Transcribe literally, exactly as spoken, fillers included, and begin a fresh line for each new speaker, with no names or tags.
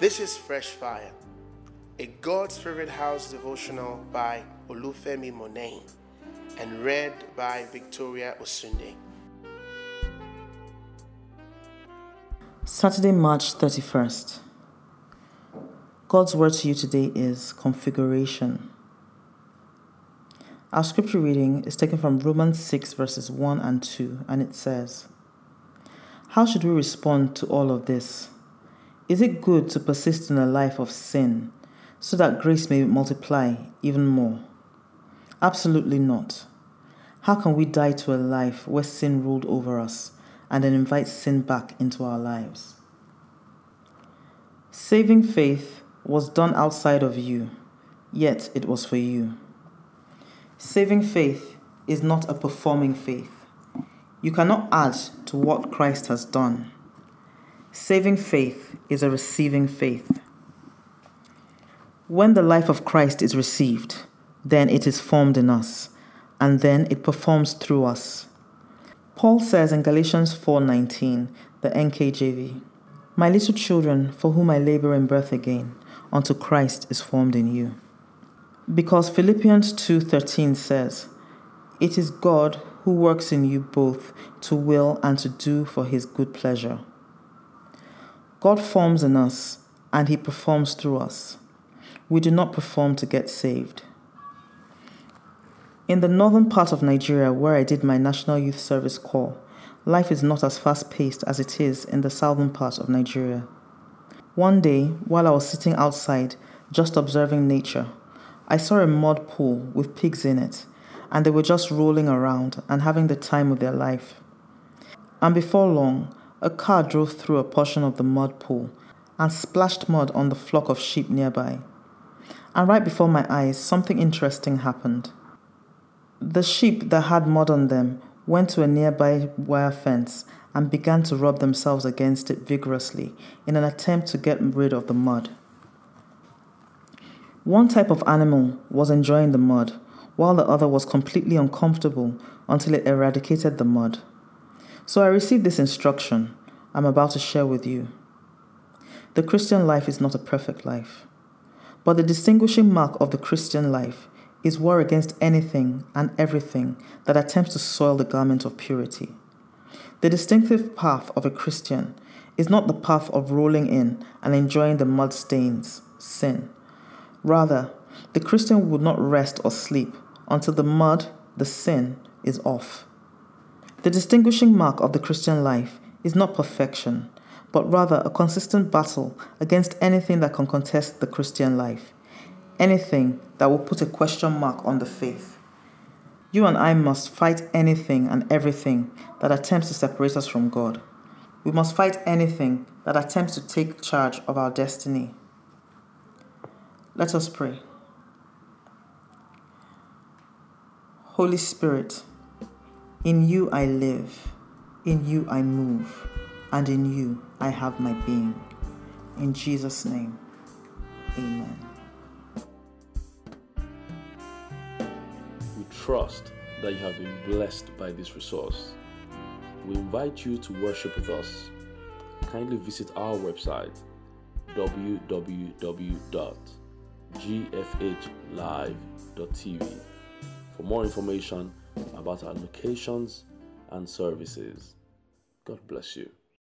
This is Fresh Fire, a God's Favorite House devotional by Olufemi Monain and read by Victoria Osunde.
Saturday, March thirty-first. God's word to you today is configuration. Our scripture reading is taken from Romans six verses one and two, and it says, "How should we respond to all of this? Is it good to persist in a life of sin so that grace may multiply even more? Absolutely not. How can we die to a life where sin ruled over us and then invite sin back into our lives? Saving faith was done outside of you, yet it was for you. Saving faith is not a performing faith. You cannot add to what Christ has done. Saving faith is a receiving faith. When the life of Christ is received, then it is formed in us, and then it performs through us. Paul says in Galatians four nineteen, the N K J V, "My little children, for whom I labor in birth again, unto Christ is formed in you." Because Philippians two thirteen says, "It is God who works in you both to will and to do for his good pleasure." God forms in us and he performs through us. We do not perform to get saved. In the northern part of Nigeria, where I did my National Youth Service Corps, life is not as fast-paced as it is in the southern part of Nigeria. One day, while I was sitting outside, just observing nature, I saw a mud pool with pigs in it, and they were just rolling around and having the time of their life. And before long, a car drove through a portion of the mud pool and splashed mud on the flock of sheep nearby. And right before my eyes, something interesting happened. The sheep that had mud on them went to a nearby wire fence and began to rub themselves against it vigorously in an attempt to get rid of the mud. One type of animal was enjoying the mud, while the other was completely uncomfortable until it eradicated the mud. So I received this instruction I'm about to share with you. The Christian life is not a perfect life, but the distinguishing mark of the Christian life is war against anything and everything that attempts to soil the garment of purity. The distinctive path of a Christian is not the path of rolling in and enjoying the mud stains, sin. Rather, the Christian would not rest or sleep until the mud, the sin, is off. The distinguishing mark of the Christian life is not perfection, but rather a consistent battle against anything that can contest the Christian life, anything that will put a question mark on the faith. You and I must fight anything and everything that attempts to separate us from God. We must fight anything that attempts to take charge of our destiny. Let us pray. Holy Spirit, in you I live, in you I move, and in you I have my being. In Jesus' name, amen.
We trust that you have been blessed by this resource. We invite you to worship with us. Kindly visit our website, w w w dot g f h live dot t v, for more information about our locations and services. God bless you.